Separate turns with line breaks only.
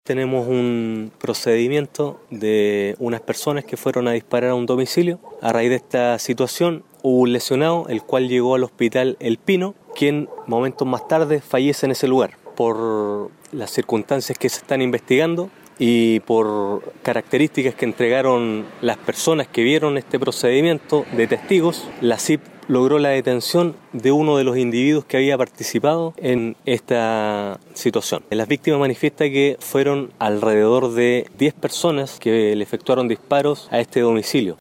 Tenemos un procedimiento de unas personas que fueron a disparar a un domicilio. A raíz de esta situación hubo un lesionado, el cual llegó al hospital El Pino, quien momentos más tarde fallece en ese lugar. Por las circunstancias que se están investigando y por características que entregaron las personas que vieron este procedimiento de testigos, la CIP logró la detención de uno de los individuos que había participado en esta situación. Las víctimas manifiestan que fueron alrededor de 10 personas que le efectuaron disparos a este domicilio.